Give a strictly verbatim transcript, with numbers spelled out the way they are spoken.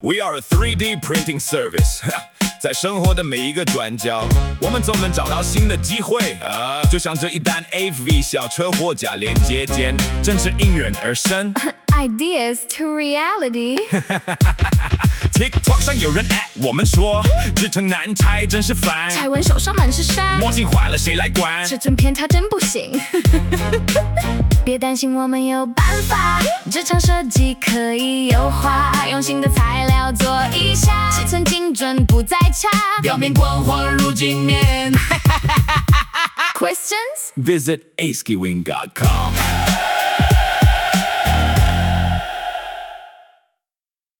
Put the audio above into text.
We are a three D printing service 在生活的每一个转角，我们总能找到新的机会啊！就像这一单 A V 小车货架连接间，正是应运而生。 Ideas to reality TikTok 上有人 at 我们说，制成难拆真是烦， 拆完手上满是沙， 模型坏了谁来管？ 这整片它真不行。别担心，我们有办法，职场设计可以优化，用新的材料做一下，尺寸精准不再差， 表面光滑如镜面。 Questions? Visit a skywing dot com